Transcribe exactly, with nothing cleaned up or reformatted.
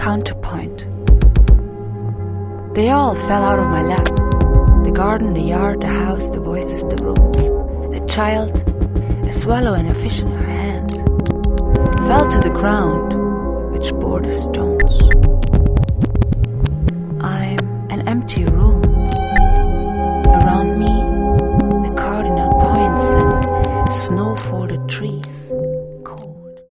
counterpoint. They all fell out of my lap. The garden, the yard, the house, the voices, the rooms. The child, a swallow and a fish in her hand, fell to the ground, which bore the stones. I'm an empty room.